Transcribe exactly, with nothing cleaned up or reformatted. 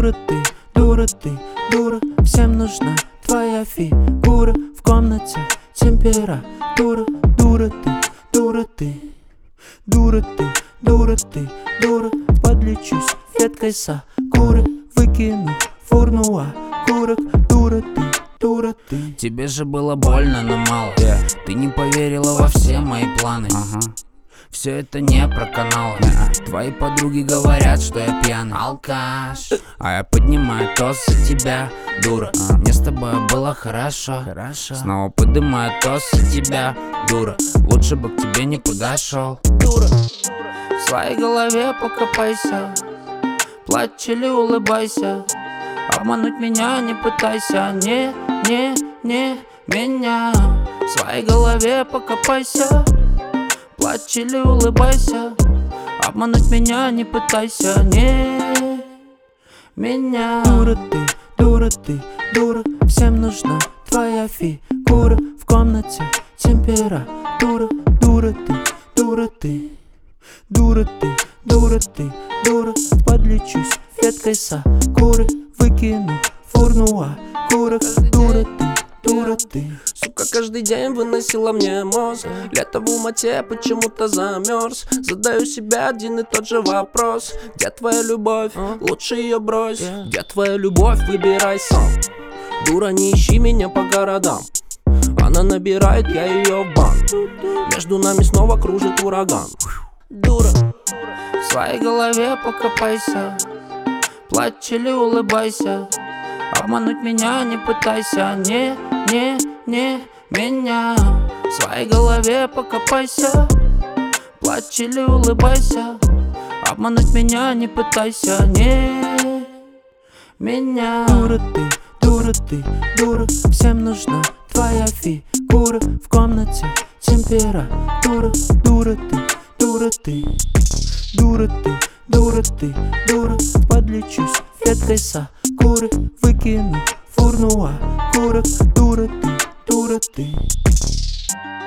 Дура ты, дура ты, дура. Всем нужна твоя фигура. В комнате температура. Дура ты, дура ты, дура ты, дура ты, дура. Подлечусь веткой сакуры, выкину в урну окурок. Дура ты, дура ты. Тебе же было больно, но мало. yeah. Ты не поверила во все мои планы. uh-huh. Все это не про каналы. yeah. Твои подруги говорят, что я пьяный алкаш, а я поднимаю тост за тебя, дура. uh. Мне с тобой было хорошо. хорошо Снова поднимаю тост за тебя, дура. Лучше бы к тебе не подошел, дура. В своей голове покопайся, плачь или улыбайся. Обмануть меня не пытайся, не, не, не меня. В своей голове покопайся, плачь или улыбайся. Обмануть меня не пытайся, не меня. Дура ты, дура ты, дура. Всем нужна твоя фигура. В комнате температура. Дура ты, дура ты, дура ты, дура ты, дура. Подлечусь веткой сакуры, выкину в урну окурок. Дура ты, дура ты. Сука, каждый день выносила мне мозг. Лето в Алмате почему-то замерз. Задаю себе один и тот же вопрос: где твоя любовь? Лучше ее брось. Где твоя любовь? Выбирай сам. Дура, не ищи меня по городам. Она набирает, я ее в бан. Между нами снова кружит ураган. Дура. В своей голове покопайся, плачь или улыбайся. Обмануть меня не пытайся, не, не, не меня. В своей голове покопайся, плачь или улыбайся. Обмануть меня не пытайся, не меня. Дура ты, дура ты, дура. Всем нужна твоя фигура. В комнате температура. Дура ты, дура ты, дура ты, дура ты, дура. Подлечусь веткой сакуры, выкину в урну окурок. Дура ты, дура ты.